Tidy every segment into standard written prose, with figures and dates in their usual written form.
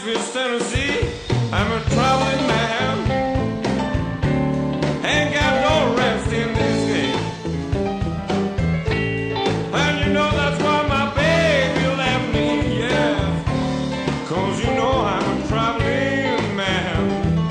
Memphis, Tennessee. I'm a traveling man. Ain't got no rest in this game. And you know that's why my baby left me, yeah. 'Cause you know I'm a traveling man.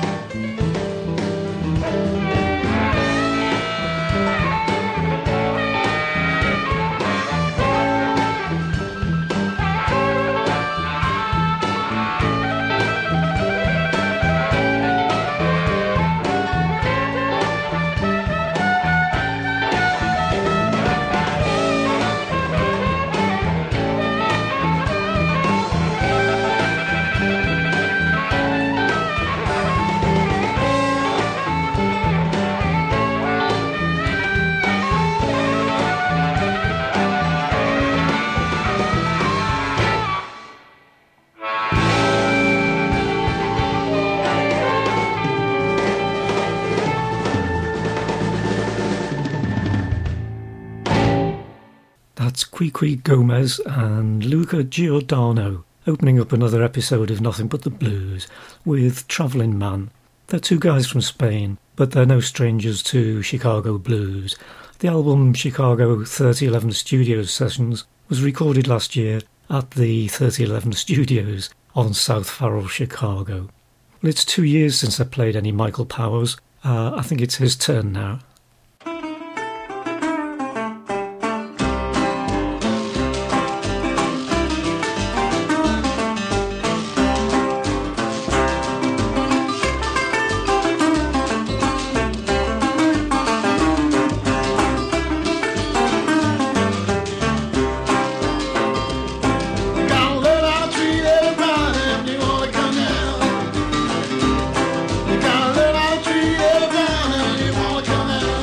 That's Quiqui Gomez and Luca Giordano opening up another episode of Nothing But the Blues with Travelling Man. They're two guys from Spain, but they're no strangers to Chicago blues. The album Chicago 3011 Studios Sessions was recorded last year at the 3011 Studios on South Farrell, Chicago. Well, it's 2 years since I played any Michael Powers. I think it's his turn now. Come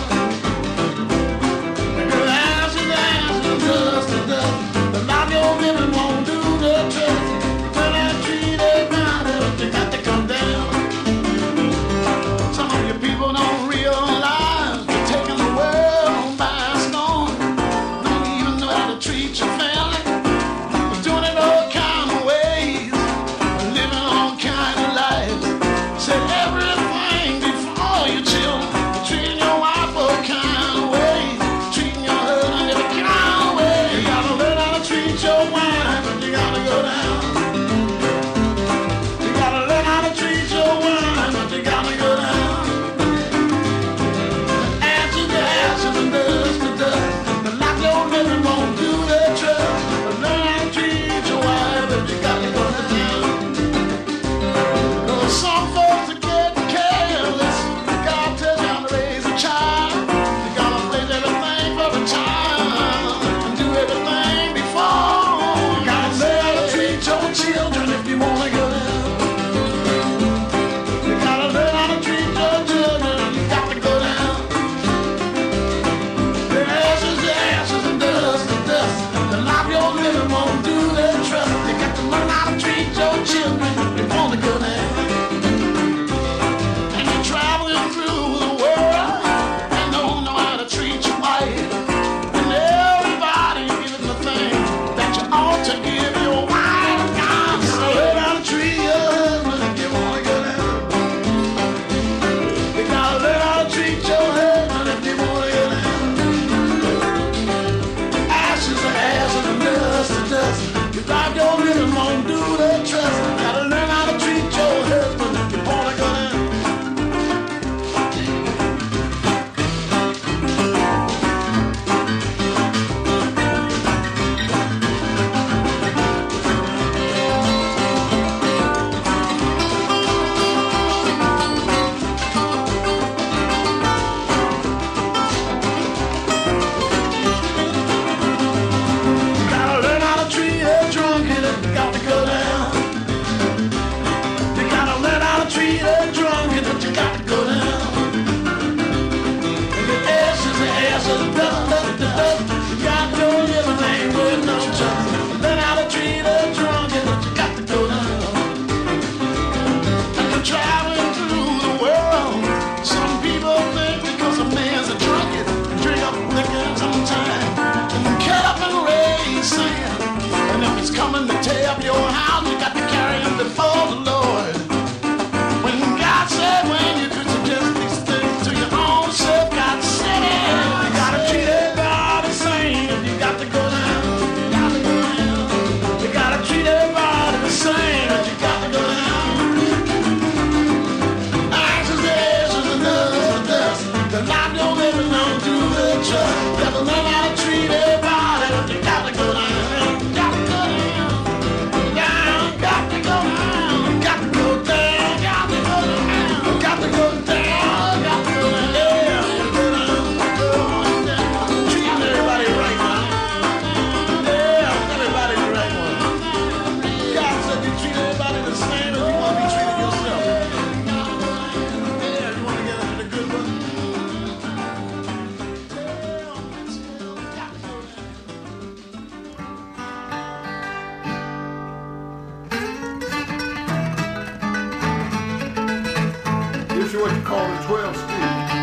This is what you call the 12 step.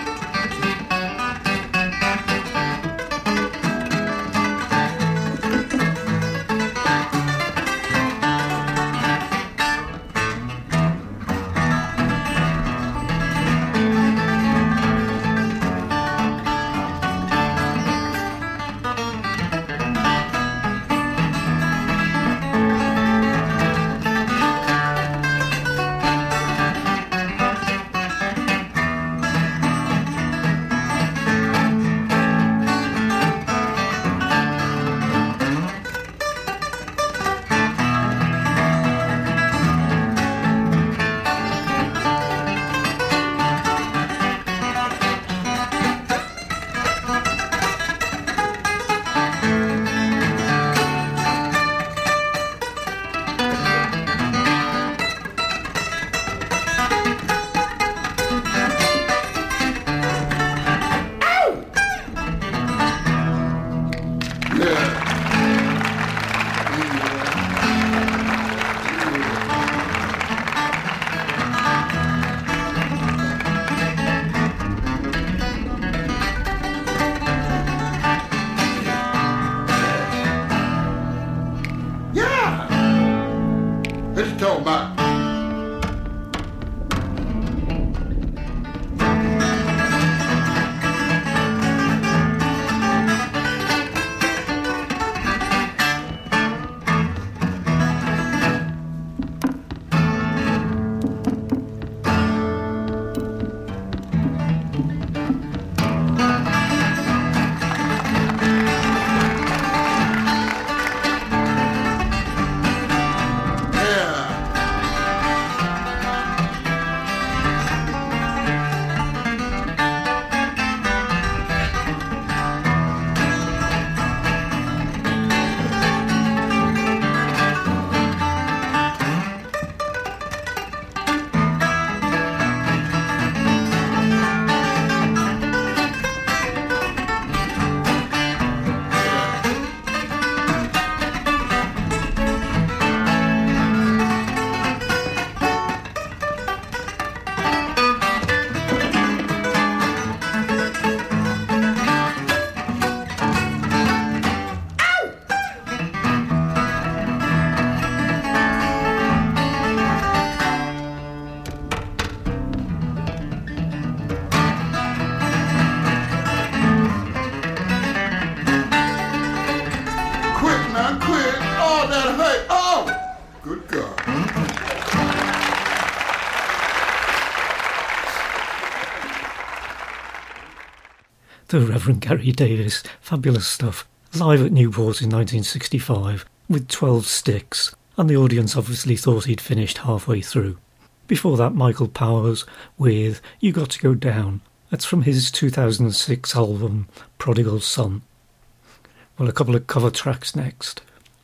The Reverend Gary Davis, fabulous stuff, live at Newport in 1965 with 12 Sticks, and the audience obviously thought he'd finished halfway through. Before that, Michael Powers with You Got to Go Down. That's from his 2006 album Prodigal Son. Well, a couple of cover tracks next.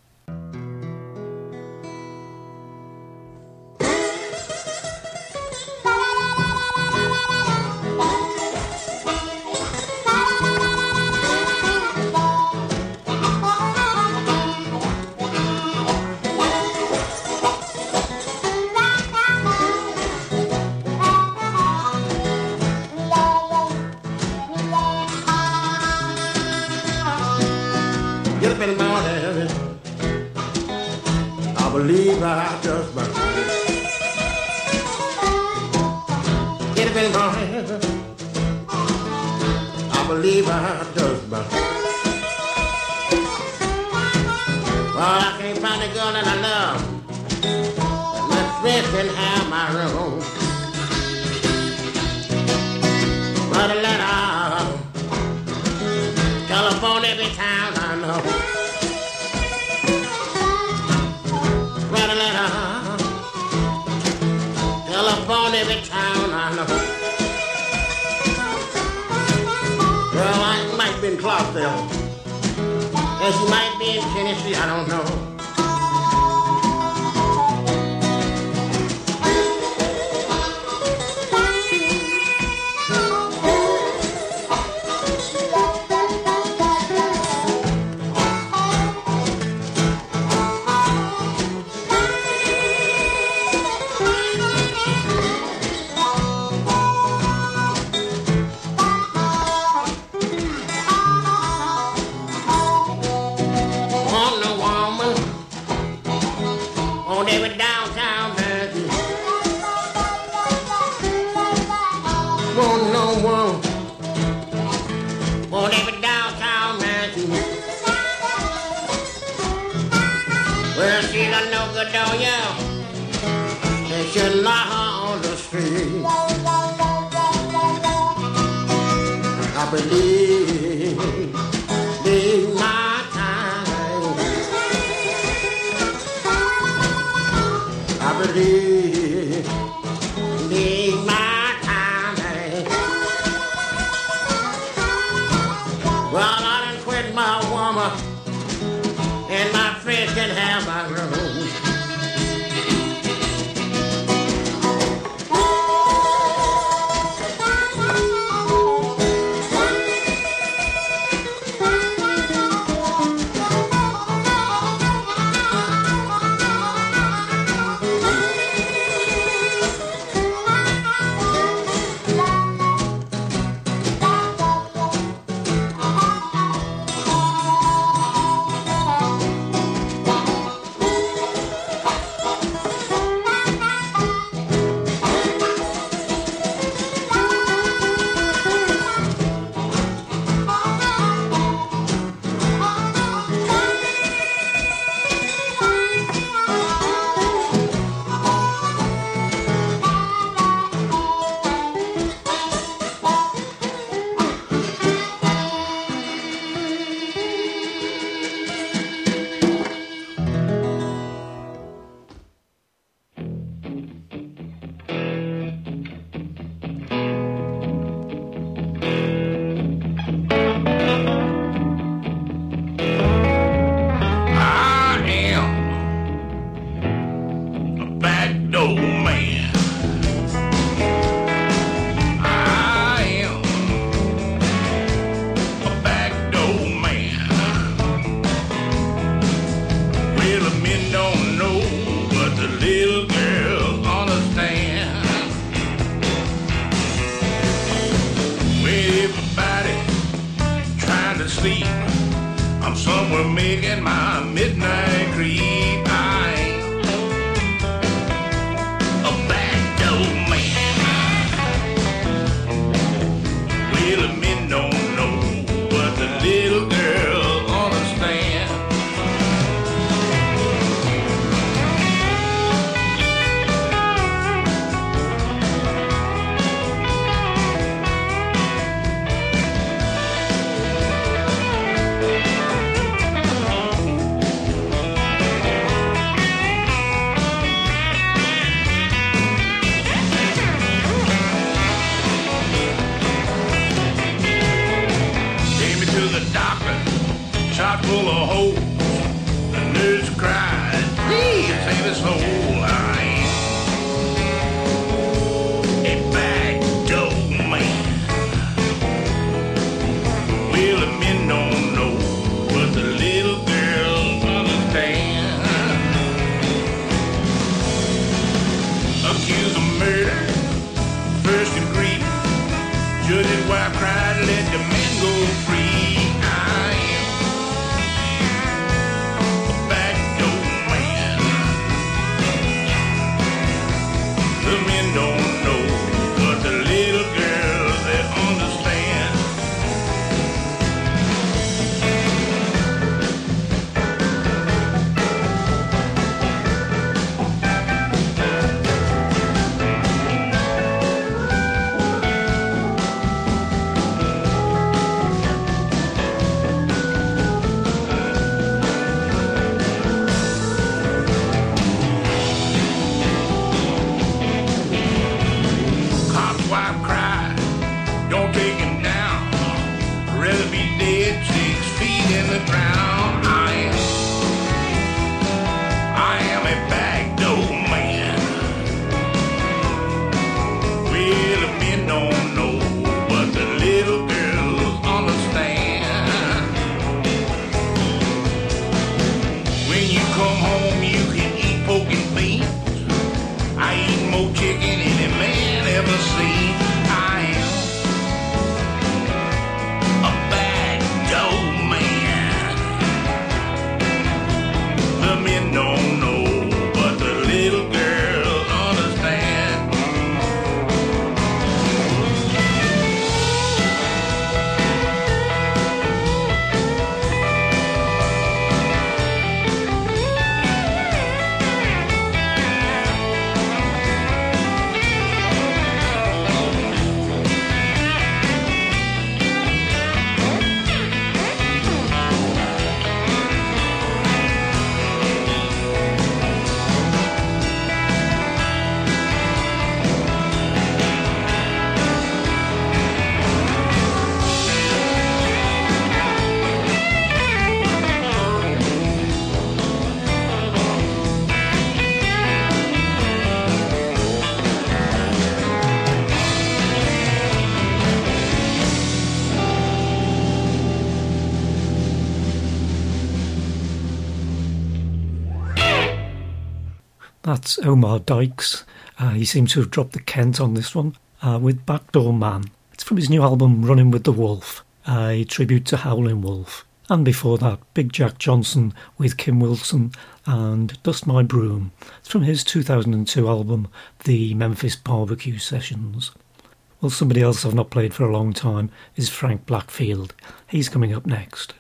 Believe I just might get up in the morning. I believe I just might. Well, I can't find a girl that I love. My friends can have my room. Write a letter, telephone every town I know. Telephone every town I know. Well, I might be in Clarksville, and she might be in Tennessee, I don't know. adore you. They should knock her on the street. I believe my time. I believe my time. Well, I done quit my woman, and my friends can have my room. That's Omar Dykes. He seems to have dropped the Kent on this one, with Backdoor Man. It's from his new album Running with the Wolf, a tribute to Howlin' Wolf. And before that, Big Jack Johnson with Kim Wilson and Dust My Broom. It's from his 2002 album, The Memphis Barbecue Sessions. Well, somebody else I've not played for a long time is Frank Blackfield. He's coming up next.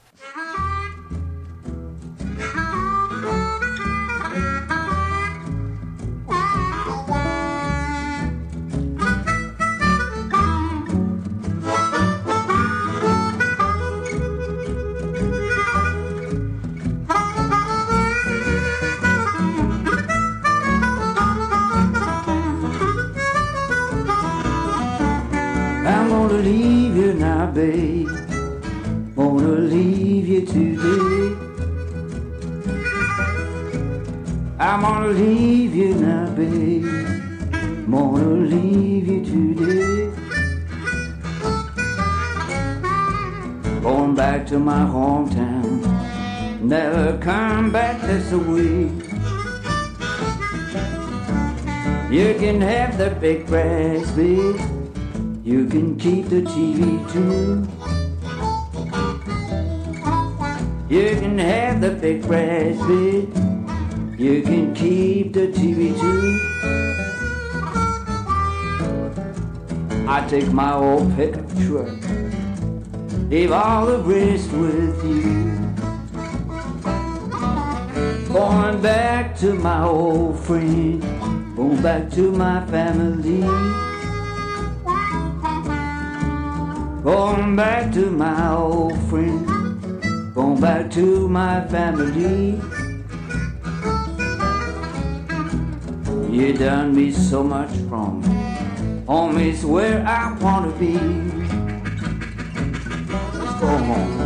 I'm gonna leave you now, babe. Gonna leave you today. I'm gonna leave you now, babe. Gonna leave you today. Going back to my hometown. Never come back this way. You can have the big brass, babe. You can keep the TV too. You can have the big brass bit. You can keep the TV too. I take my old pickup truck, leave all the rest with you. Going back to my old friend, going back to my family. Going back to my old friend, going back to my family. You done me so much wrong, home is where I wanna be. Let's go home.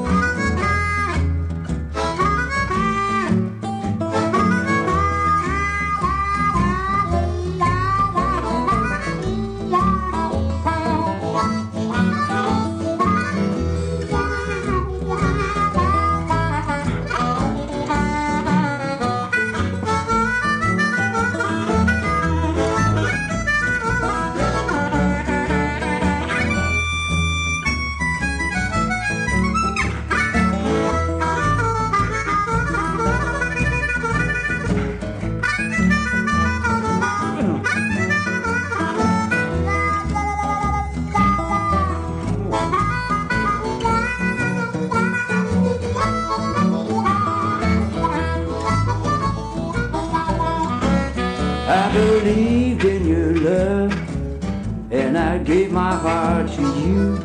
I believed in your love, and I gave my heart to you.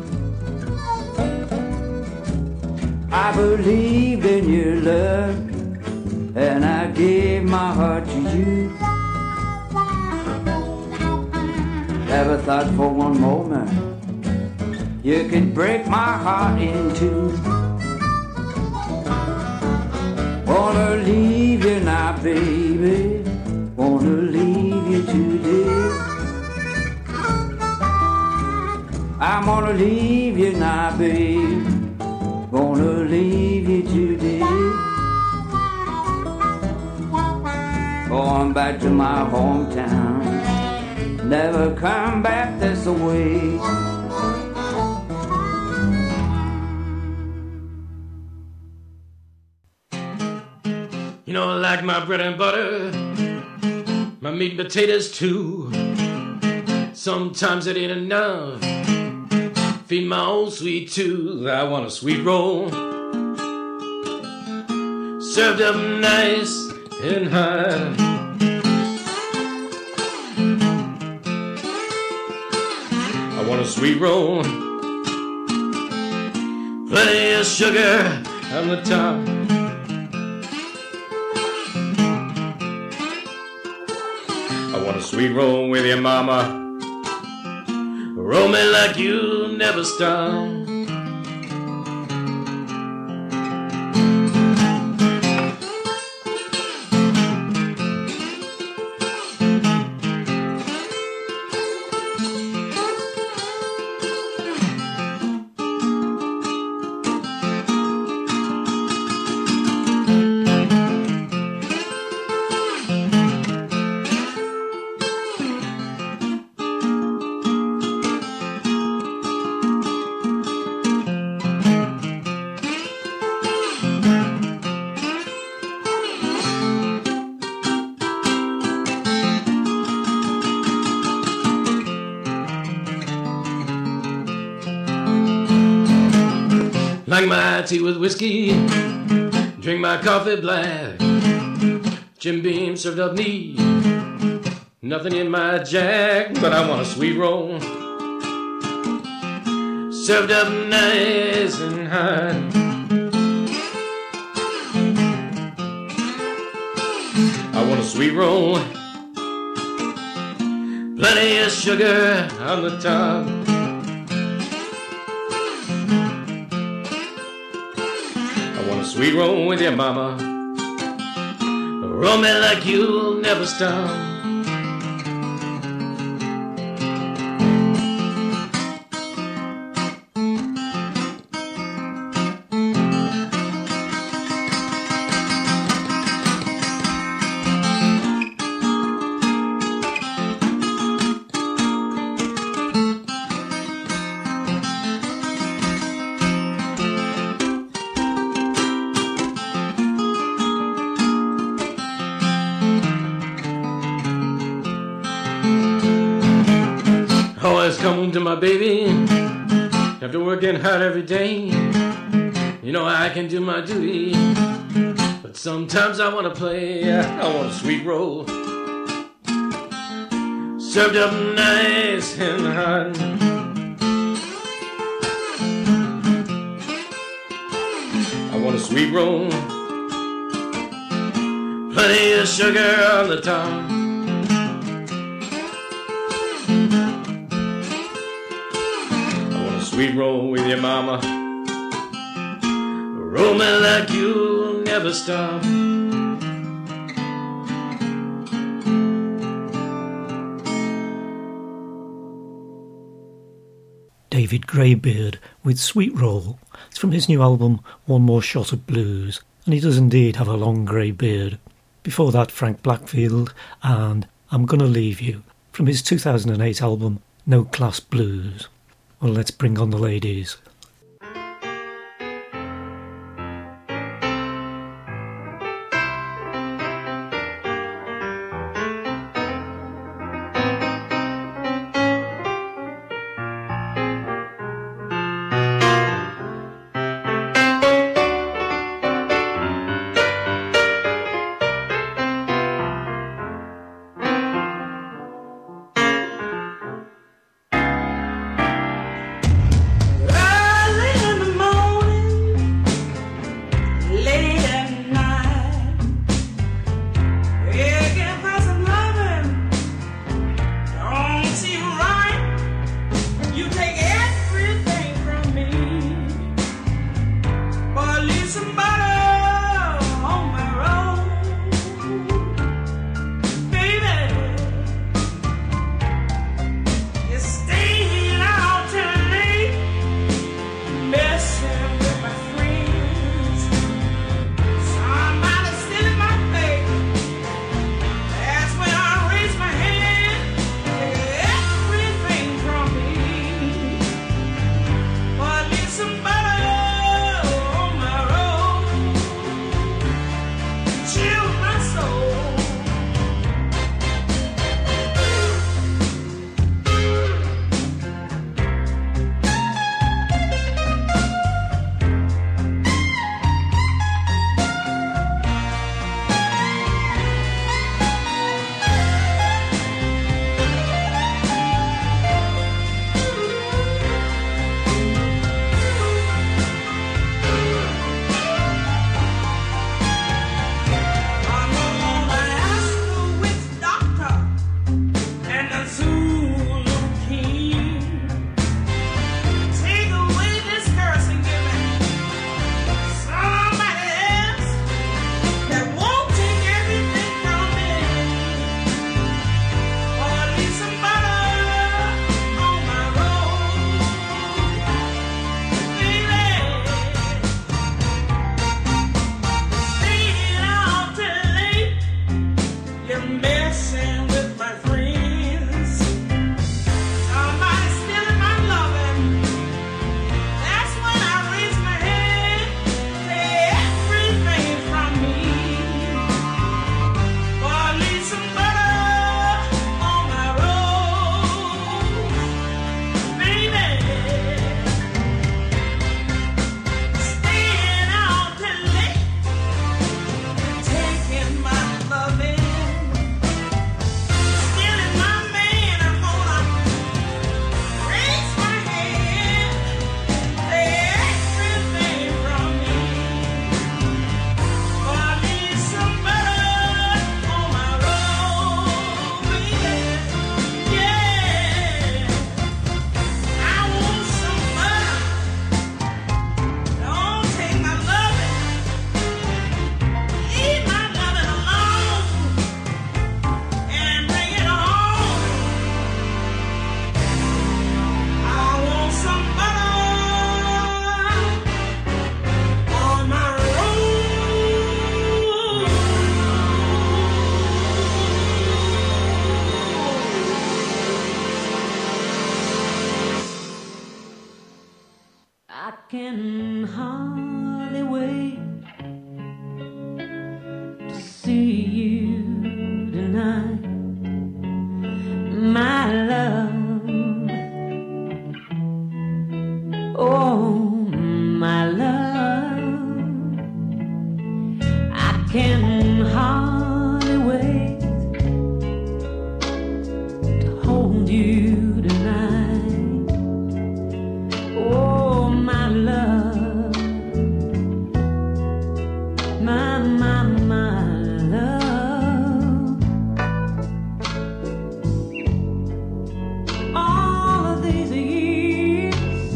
I believed in your love, and I gave my heart to you. Never thought for one moment you could break my heart in two. Wanna leave you now, baby. Wanna leave you today. I'm gonna leave you now, babe. Gonna leave you today. Going back to my hometown. Never come back this way. You know, I like my bread and butter, my meat and potatoes too. Sometimes it ain't enough. Feed my old sweet tooth. I want a sweet roll, served up nice and high. I want a sweet roll, plenty of sugar on the top. I want a sweet roll with your mama. Roll me like you never stop. Like my tea with whiskey, drink my coffee black. Jim Beam served up neat, nothing in my jack, but I want a sweet roll. Served up nice and hot. I want a sweet roll, plenty of sugar on the top. I want a sweet roll with your mama. Roll me like you'll never stop. Always come to my baby after working hard every day. You know I can do my duty, but sometimes I want to play. I want a sweet roll, served up nice and hot. I want a sweet roll, plenty of sugar on the top. Sweet roll with your mama. Roll me like you'll never stop. David Greybeard with Sweet Roll. It's from his new album One More Shot of Blues, and he does indeed have a long grey beard. Before that, Frank Blackfield and I'm Gonna Leave You from his 2008 album No Class Blues. Well, let's bring on the ladies. Ah! can hardly wait to see you tonight, my love. Oh, my love, I can hardly wait to hold you tonight. Oh, my love, my love. All of these years,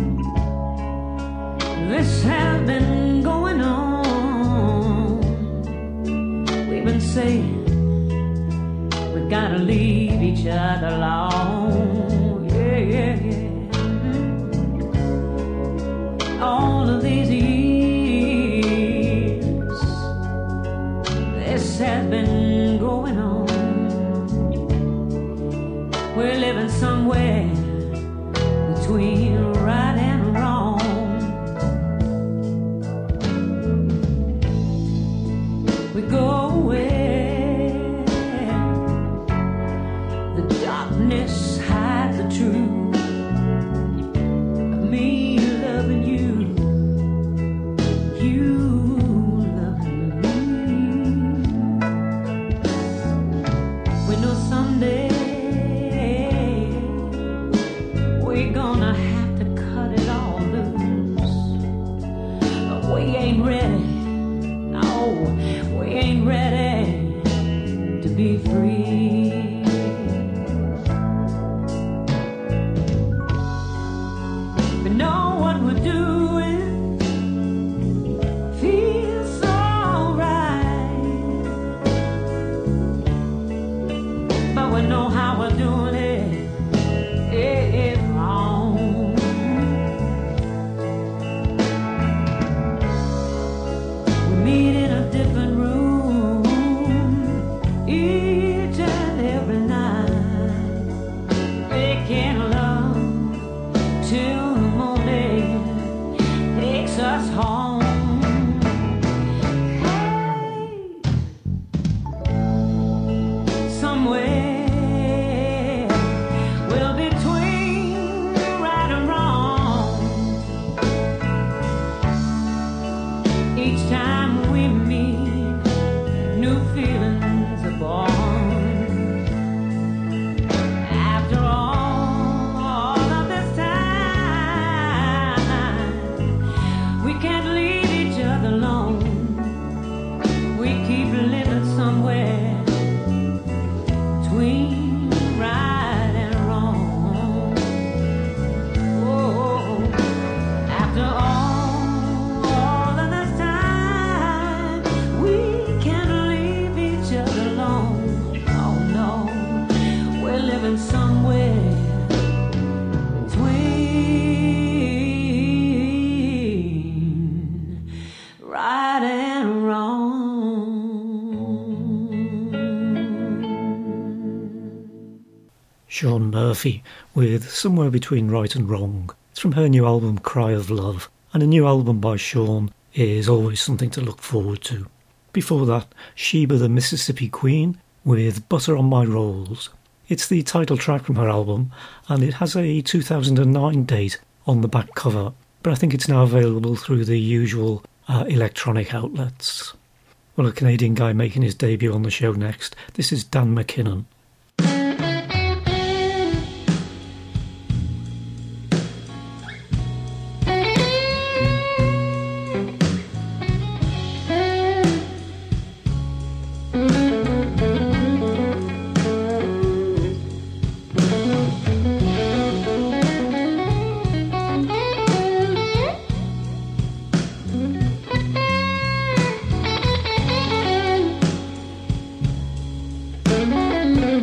this has been going on. We've been saying we gotta leave each other alone. Yeah, yeah, yeah. All of these years, this has been going on. We're living somewhere between right and wrong. We go where the darkness hides the truth of me loving you, you loving me. We know someday we're gonna have to cut it all loose, but we ain't ready. No, we ain't ready to be free. We know what we're doing feels so right, but we know how we're doing it is wrong. We meet in a different room each and every night, making love till the morning takes us home. Hey, somewhere we'll between right and wrong. Each time we meet, new feelings are born. After all of this time, we can't leave each other alone. We keep living somewhere between right and wrong. Oh, after all of this time, we can't leave each other alone. Oh no, we're living somewhere between right and wrong. Sean Murphy with Somewhere Between Right and Wrong. It's from her new album Cry of Love, and a new album by Sean is always something to look forward to. Before that, Sheba the Mississippi Queen with Butter on My Rolls. It's the title track from her album, and it has a 2009 date on the back cover, but I think it's now available through the usual electronic outlets. Well, a Canadian guy making his debut on the show next. This is Dan McKinnon. Mm-hmm.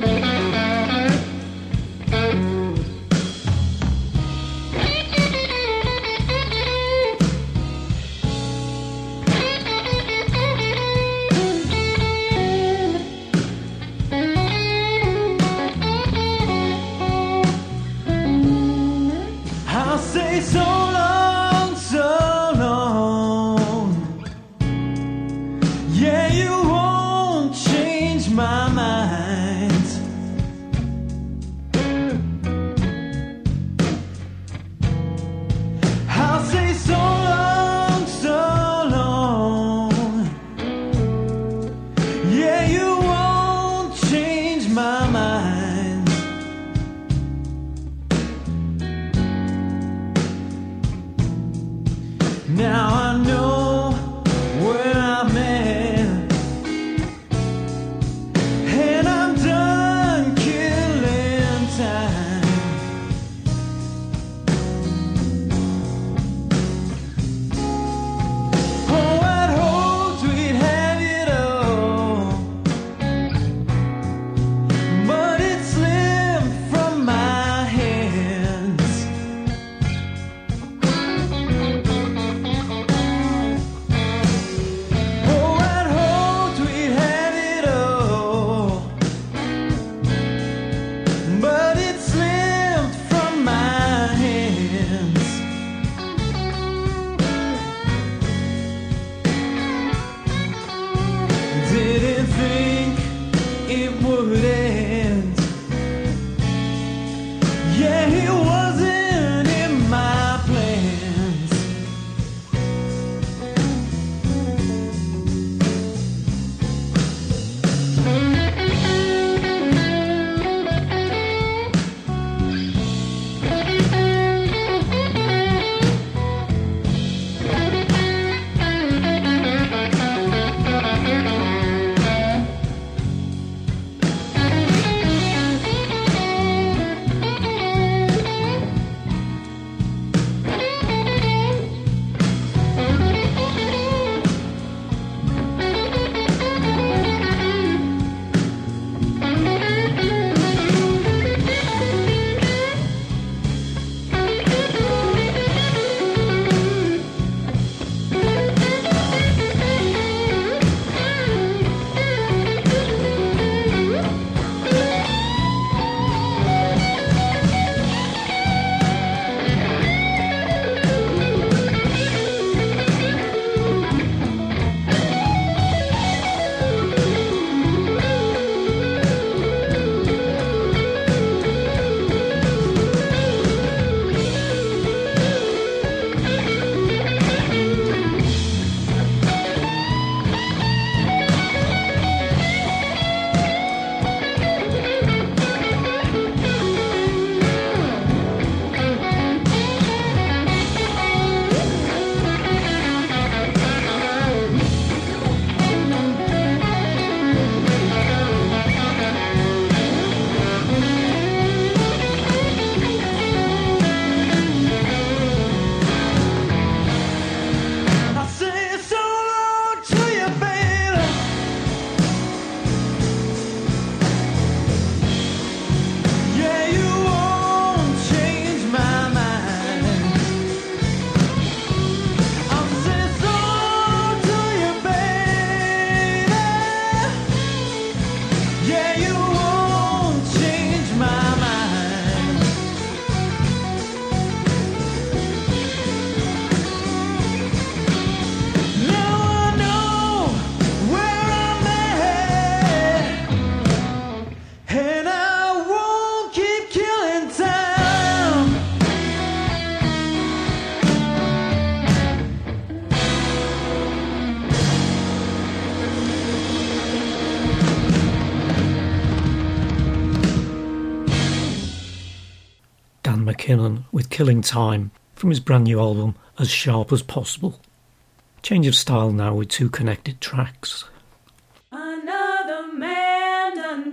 McKinnon with Killing Time from his brand new album As Sharp As Possible. Change of style now with two connected tracks. Another man done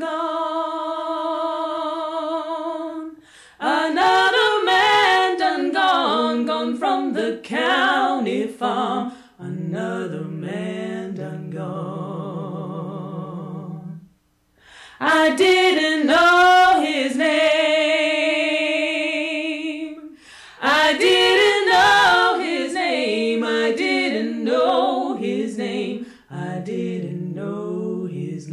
gone. Another man done gone. Gone from the county farm. Another man done gone. I didn't know his name. I didn't know his name. I didn't know his name. I didn't know his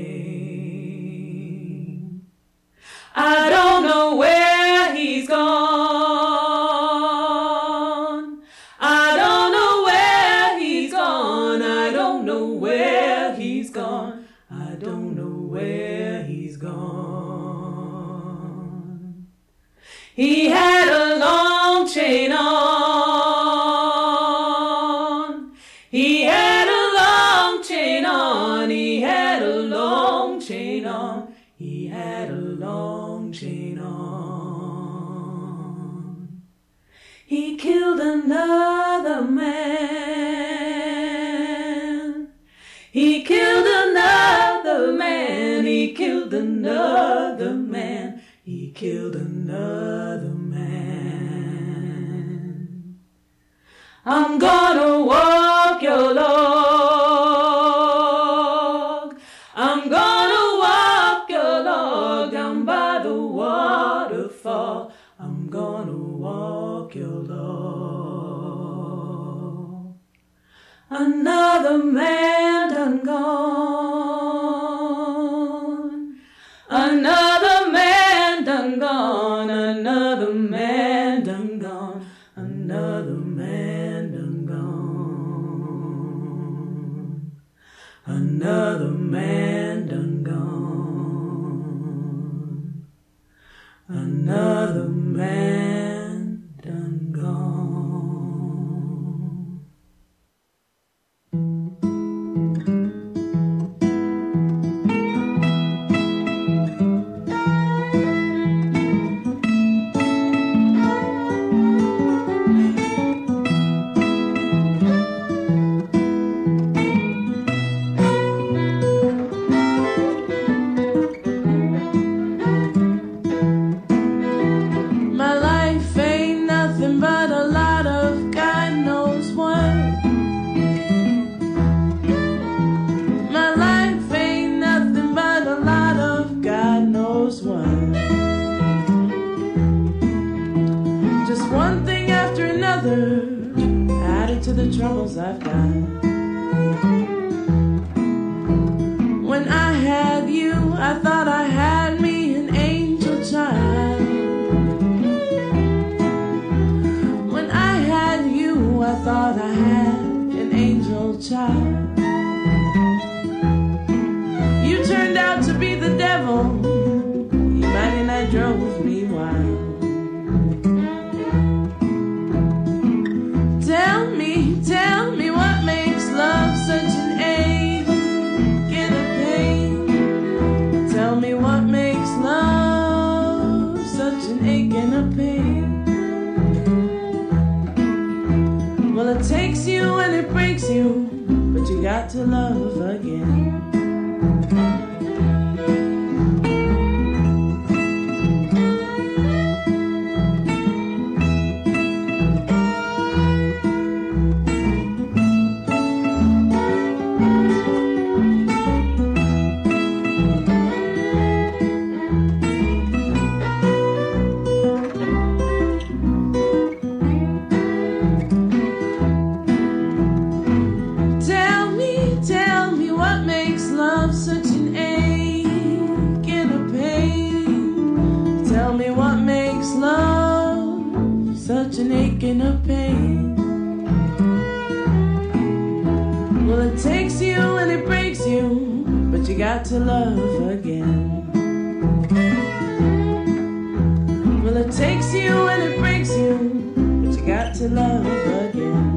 name. I don't know where he's gone. I don't know where he's gone. I don't know where he's gone. I don't know where he's gone. He had a long chain on. He had a long chain on. He had a long chain on. He had a long chain on. He killed another man. He killed another man. He killed another man. He killed another man. I'm gonna walk your log. I'm gonna walk your log down by the waterfall. I'm gonna walk your log. Another man done gone. Another man done gone. Another man done gone. Another man done gone. Another man done gone. Another man done gone. My life ain't nothing but a lot of God knows what. My life ain't nothing but a lot of God knows what. Just one thing after another added to the troubles I've got. When I had you, I thought I had me an angel child. When I had you, I thought I had an angel child. You turned out to be the devil. You mighty night drove me wild. Tell me what makes love such an ache and a pain. Tell me what makes love such an ache and a pain. Well, it takes you and it breaks you, but you got to love again. Tell me what makes love such an ache and a pain. Tell me what makes love such an ache and a pain. Well, it takes you and it breaks you, but you got to love again. Well, it takes you and it breaks you, but you got to love again.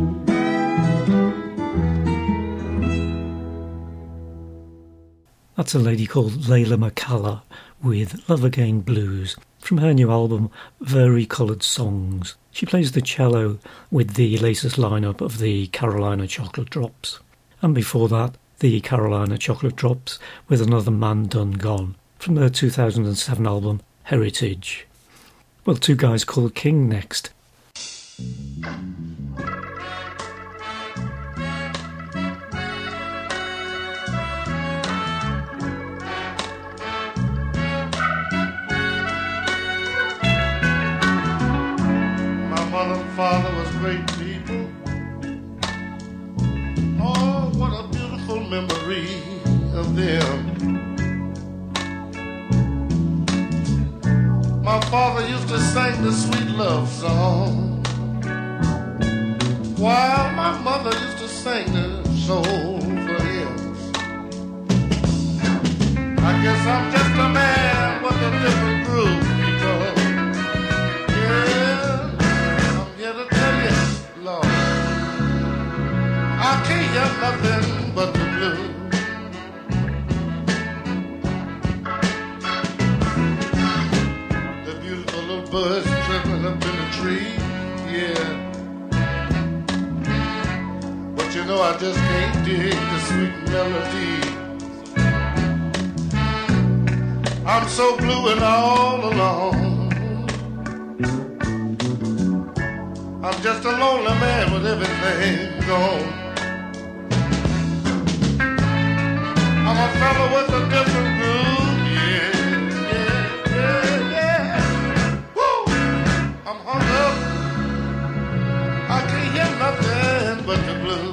That's a lady called Layla McCalla with Love Again Blues from her new album Vari-Coloured Songs. She plays the cello with the latest lineup of the Carolina Chocolate Drops. And before that, the Carolina Chocolate Drops with Another Man Done Gone from their 2007 album Heritage. Well, two guys called King next. Father was great people. Oh, what a beautiful memory of them. My father used to sing the sweet love song, while my mother used to sing the soulful hymns. I guess I'm just a man with a different groove, because I can't hear nothing but the blues. The beautiful little birds chirping up in the tree, yeah. But you know I just can't dig the sweet melody. I'm so blue and all alone. I'm just a lonely man with everything gone. I'm a fellow with a different groove, yeah, yeah, yeah, yeah. Woo! I'm hung up, I can't hear nothing but the blues.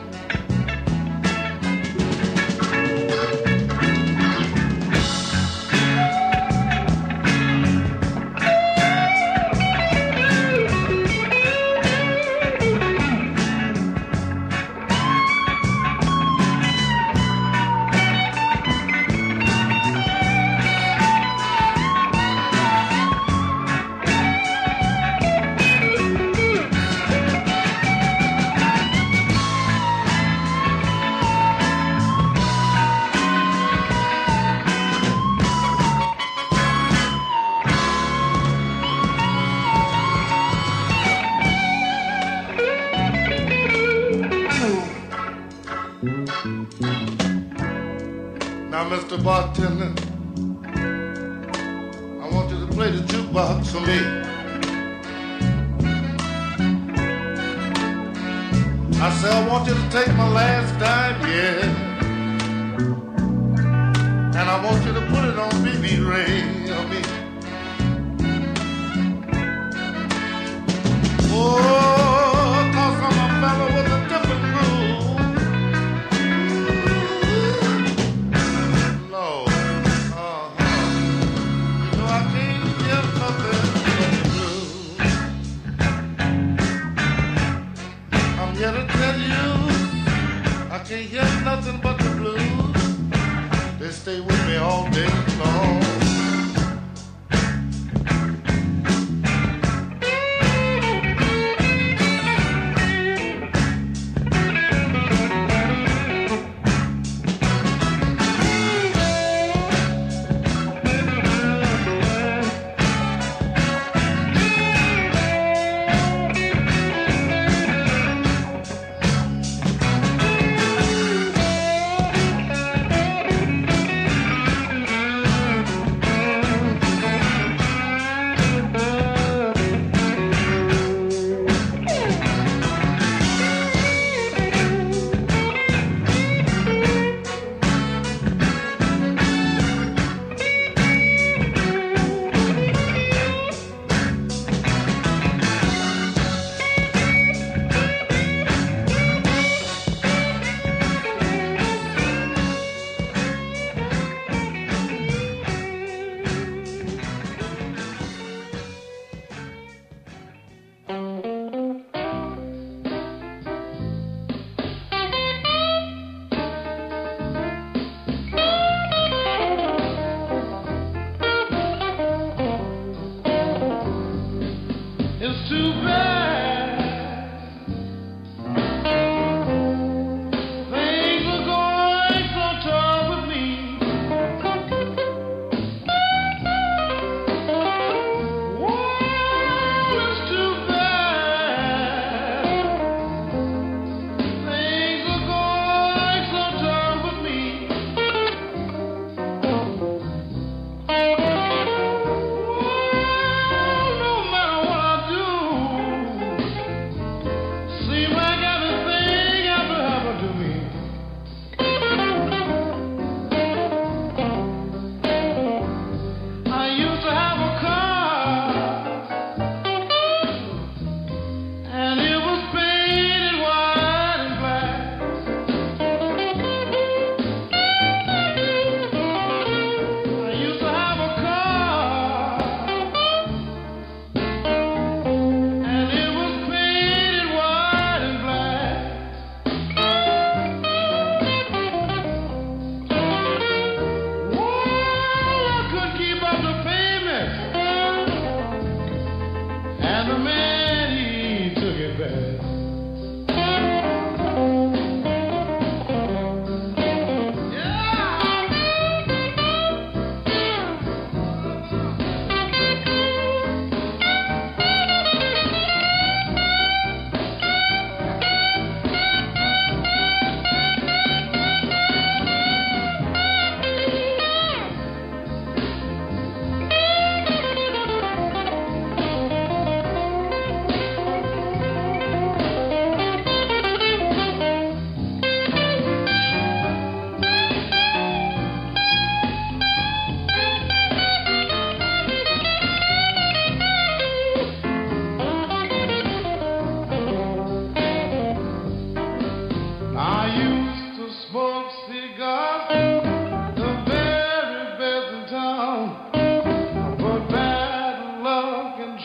Mr. Bartender, I want you to play the jukebox for me. I said I want you to take my last dime, yeah, and I want you to put it on BB Ray on me. Oh, 'cause I'm a fella with a different groove. Here to tell you, I can't hear nothing but the blues. They stay with me all day long.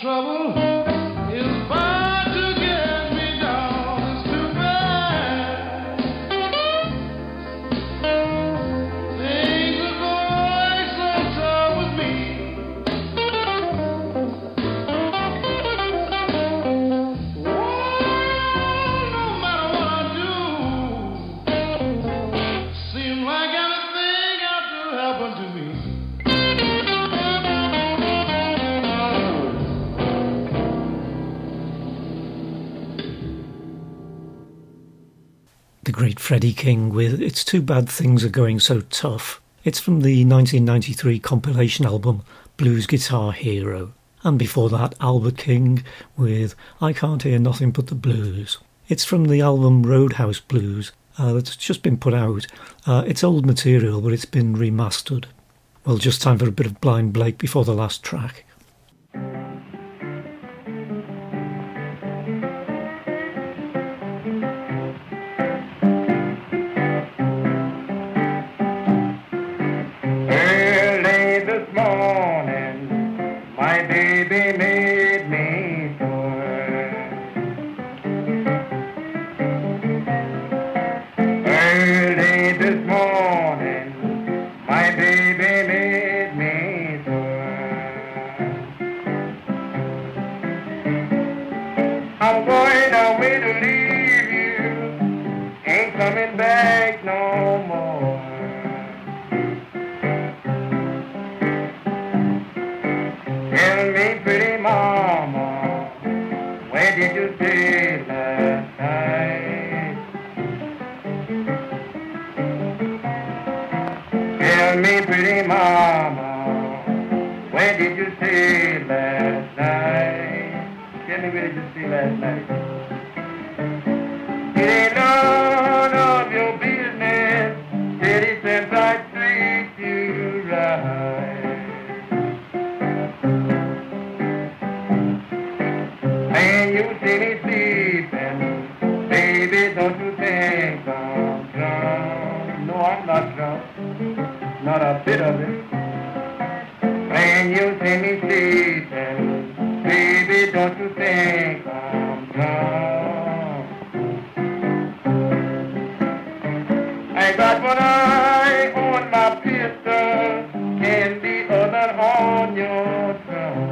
trouble is bound to get me down. It's too bad. Things are going so tough with me. No matter what I do, seems like everything got to happen to me. The great Freddie King with It's Too Bad Things Are Going So Tough. It's from the 1993 compilation album Blues Guitar Hero. And before that, Albert King with I Can't Hear Nothing But the Blues. It's from the album Roadhouse Blues that's just been put out. It's old material, but it's been remastered. Well, just time for a bit of Blind Blake before the last track. Early this morning, my baby made me sore. Early this morning, my baby made me sore. I'm going away to leave you, ain't coming back no more. Tell me, pretty mama, where did you stay last night? Tell me, pretty mama, where did you stay last night? Tell me, where did you stay last night? It ain't none of your business, Teddy, since I treat you right. And you see me sleeping, baby, don't you think I'm drunk? No, I'm not drunk, not a bit of it. And you see me sleeping, baby, don't you think I'm drunk? I got one eye on my pistol and the other on your trunk.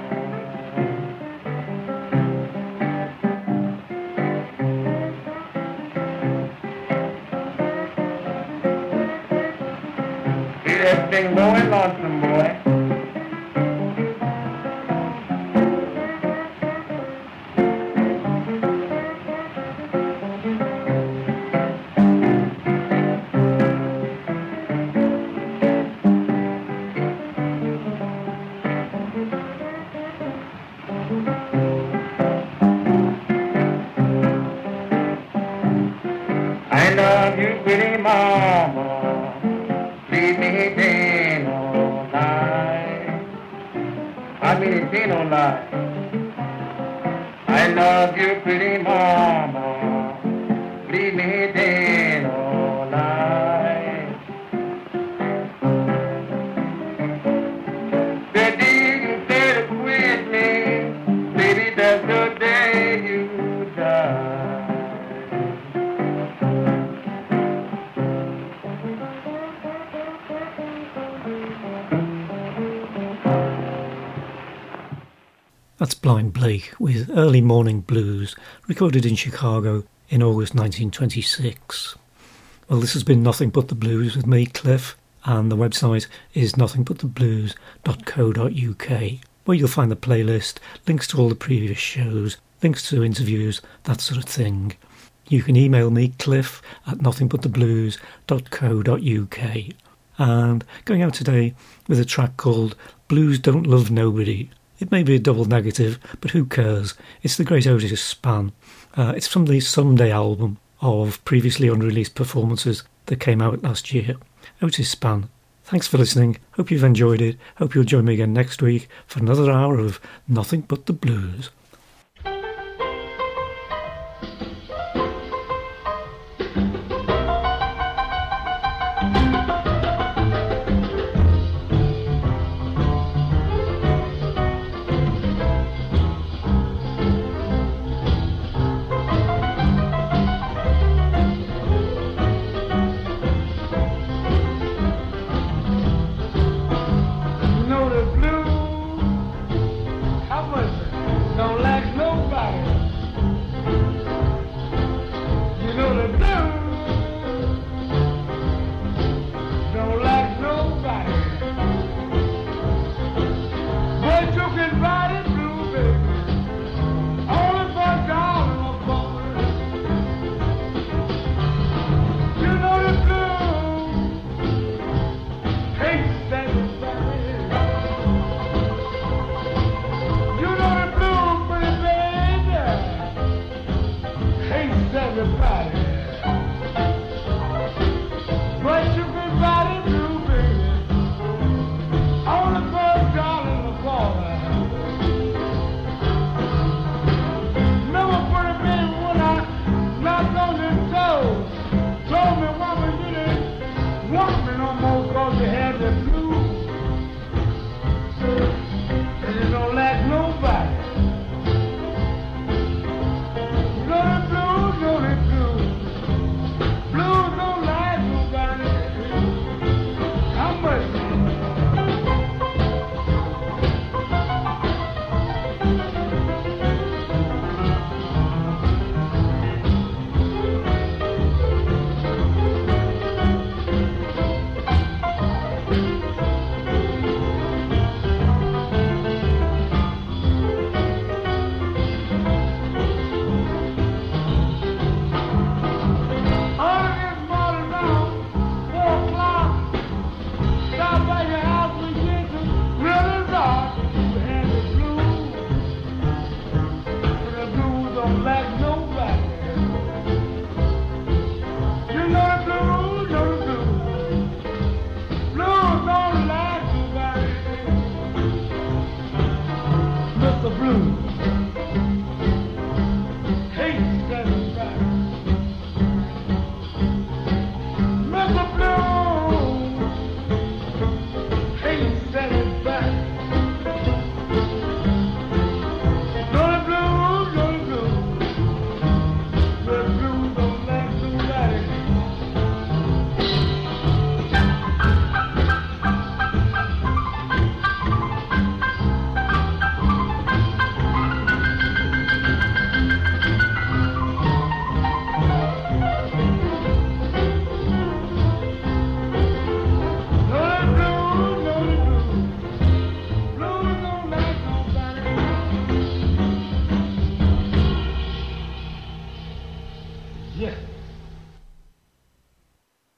That thing going lonesome, boy. I love you, pretty mama. Leave me day no lie. I mean it day no lie. I love you, pretty mama. Leave me day no lie. The day you say to quit me, baby, that's the day you die. That's Blind Blake with Early Morning Blues, recorded in Chicago in August 1926. Well, this has been Nothing But the Blues with me, Cliff, and the website is nothingbutttheblues.co.uk, where you'll find the playlist, links to all the previous shows, links to interviews, that sort of thing. You can email me, Cliff, at nothingbutttheblues.co.uk. And going out today with a track called Blues Don't Love Nobody. It may be a double negative, but who cares? It's the great Otis Spann. It's from the Someday album of previously unreleased performances that came out last year. Otis Spann. Thanks for listening. Hope you've enjoyed it. Hope you'll join me again next week for another hour of Nothing But the Blues. you can ride it blue, baby. Only for a dollar a boy. You know the blues ain't satisfied. You know the blues, pretty baby, ain't satisfied. But you can ride it blue, baby. Only for a dollar a boy. Never put a baby when I knocked on the door. Told me, woman, you didn't want me no more because you had the blues. And you don't like nobody. You know the blues, know the blues. Blues don't like nobody. How much? Mr. Blue.